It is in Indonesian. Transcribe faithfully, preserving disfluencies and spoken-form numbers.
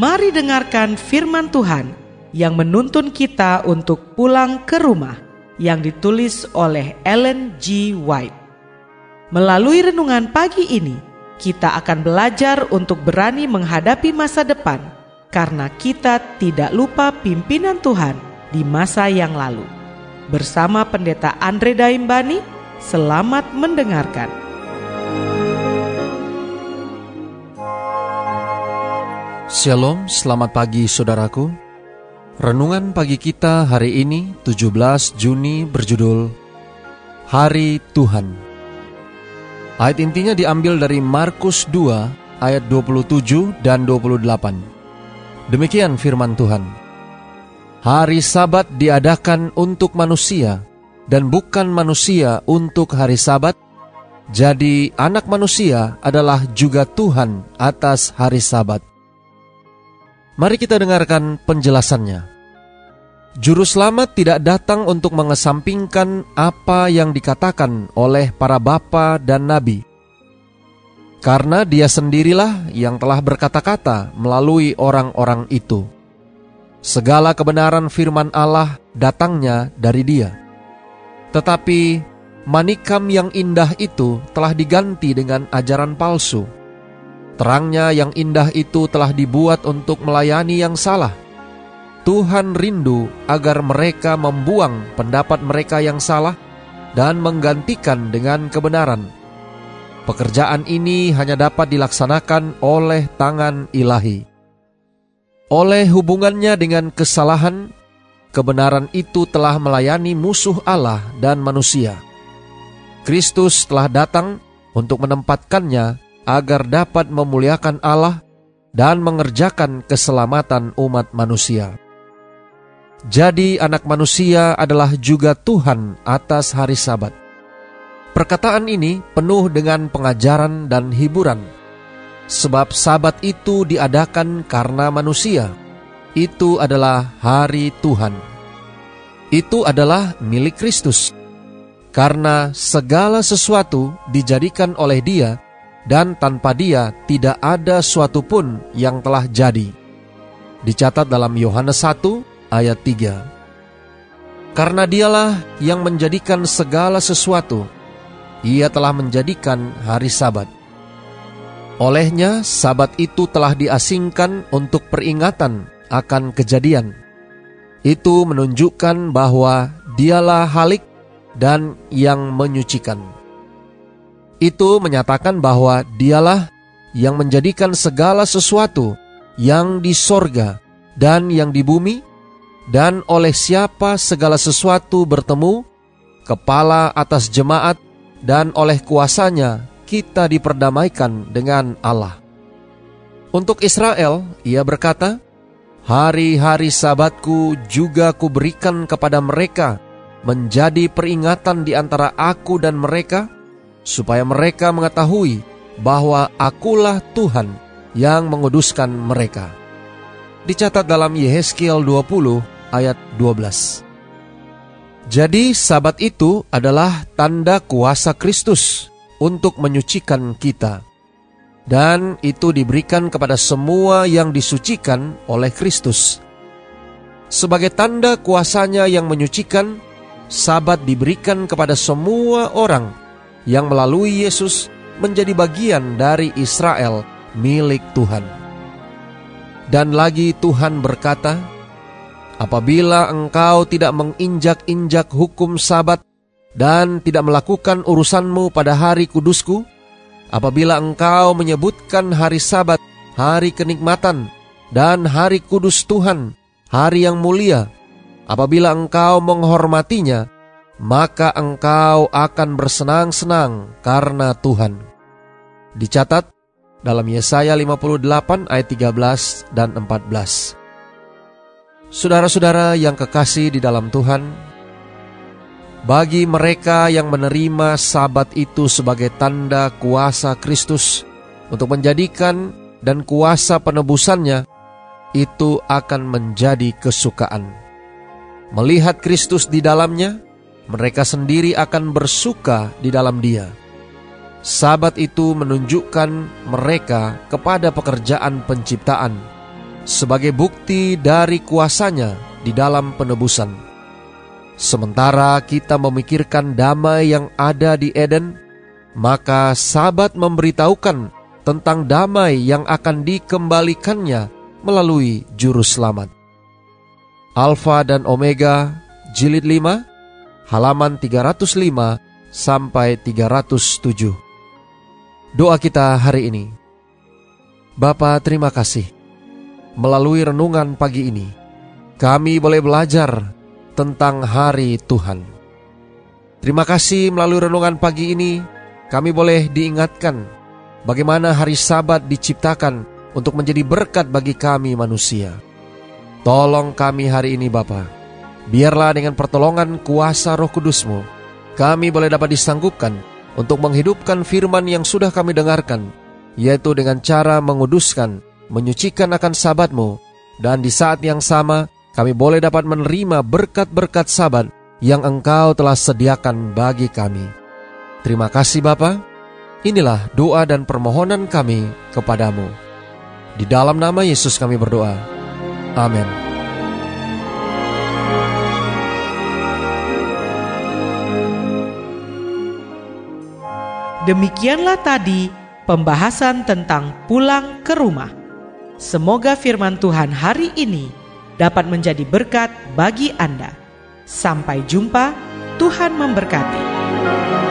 Mari dengarkan firman Tuhan yang menuntun kita untuk pulang ke rumah, yang ditulis oleh Ellen G. White. Melalui renungan pagi ini, kita akan belajar untuk berani menghadapi masa depan, karena kita tidak lupa pimpinan Tuhan di masa yang lalu. Bersama Pendeta Andre Daimbani, selamat mendengarkan. Shalom, selamat pagi saudaraku. Renungan pagi kita hari ini tujuh belas Juni berjudul Hari Tuhan. Ayat intinya diambil dari Markus dua ayat dua puluh tujuh dan dua puluh delapan. Demikian firman Tuhan. Hari Sabat diadakan untuk manusia dan bukan manusia untuk hari Sabat. Jadi anak manusia adalah juga Tuhan atas hari Sabat. Mari kita dengarkan penjelasannya. Juru selamat tidak datang untuk mengesampingkan apa yang dikatakan oleh para bapa dan nabi, karena dia sendirilah yang telah berkata-kata melalui orang-orang itu. Segala kebenaran firman Allah datangnya dari dia. Tetapi manikam yang indah itu telah diganti dengan ajaran palsu. Terangnya yang indah itu telah dibuat untuk melayani yang salah. Tuhan rindu agar mereka membuang pendapat mereka yang salah dan menggantikan dengan kebenaran. Pekerjaan ini hanya dapat dilaksanakan oleh tangan ilahi. Oleh hubungannya dengan kesalahan, kebenaran itu telah melayani musuh Allah dan manusia. Kristus telah datang untuk menempatkannya agar dapat memuliakan Allah dan mengerjakan keselamatan umat manusia. Jadi anak manusia adalah juga Tuhan atas hari Sabat. Perkataan ini penuh dengan pengajaran dan hiburan, sebab Sabat itu diadakan karena manusia. Itu adalah hari Tuhan. Itu adalah milik Kristus, karena segala sesuatu dijadikan oleh Dia, dan tanpa Dia tidak ada suatu pun yang telah jadi. Dicatat dalam Yohanes satu ayat tiga. Karena Dialah yang menjadikan segala sesuatu, Ia telah menjadikan hari Sabat. Olehnya Sabat itu telah diasingkan untuk peringatan akan kejadian. Itu menunjukkan bahwa Dialah Halik dan yang menyucikan. Itu menyatakan bahwa Dialah yang menjadikan segala sesuatu yang di sorga dan yang di bumi, dan oleh siapa segala sesuatu bertemu, kepala atas jemaat, dan oleh kuasanya kita diperdamaikan dengan Allah. Untuk Israel, Ia berkata, hari-hari Sabatku juga kuberikan kepada mereka menjadi peringatan di antara aku dan mereka, supaya mereka mengetahui bahwa akulah Tuhan yang menguduskan mereka. Dicatat dalam Yehezkiel dua puluh ayat dua belas. Jadi Sabat itu adalah tanda kuasa Kristus untuk menyucikan kita, dan itu diberikan kepada semua yang disucikan oleh Kristus. Sebagai tanda kuasanya yang menyucikan, Sabat diberikan kepada semua orang yang melalui Yesus menjadi bagian dari Israel milik Tuhan. Dan lagi Tuhan berkata, apabila engkau tidak menginjak-injak hukum Sabat dan tidak melakukan urusanmu pada hari kudusku, apabila engkau menyebutkan hari Sabat hari kenikmatan dan hari kudus Tuhan, hari yang mulia, apabila engkau menghormatinya, maka engkau akan bersenang-senang karena Tuhan. Dicatat dalam Yesaya lima puluh delapan ayat tiga belas dan empat belas. Saudara-saudara yang kekasih di dalam Tuhan, bagi mereka yang menerima Sabat itu sebagai tanda kuasa Kristus untuk menjadikan dan kuasa penebusannya, itu akan menjadi kesukaan. Melihat Kristus di dalamnya, mereka sendiri akan bersuka di dalam Dia. Sabat itu menunjukkan mereka kepada pekerjaan penciptaan, sebagai bukti dari kuasanya di dalam penebusan. Sementara kita memikirkan damai yang ada di Eden, maka Sabat memberitahukan tentang damai yang akan dikembalikannya melalui Juru Selamat. Alfa dan Omega, jilid lima, halaman tiga ratus lima sampai tiga ratus tujuh. Doa kita hari ini. Bapa, terima kasih. Melalui renungan pagi ini, kami boleh belajar tentang hari Tuhan. Terima kasih melalui renungan pagi ini, kami boleh diingatkan bagaimana hari Sabat diciptakan untuk menjadi berkat bagi kami manusia. Tolong kami hari ini Bapa, biarlah dengan pertolongan kuasa Roh Kudus-Mu, kami boleh dapat disanggupkan untuk menghidupkan firman yang sudah kami dengarkan, yaitu dengan cara menguduskan, menyucikan akan Sabat-Mu, dan di saat yang sama kami boleh dapat menerima berkat-berkat Sabat yang Engkau telah sediakan bagi kami. Terima kasih Bapa. Inilah doa dan permohonan kami kepadamu. Di dalam nama Yesus kami berdoa. Amin. Demikianlah tadi pembahasan tentang pulang ke rumah. Semoga firman Tuhan hari ini dapat menjadi berkat bagi Anda. Sampai jumpa, Tuhan memberkati.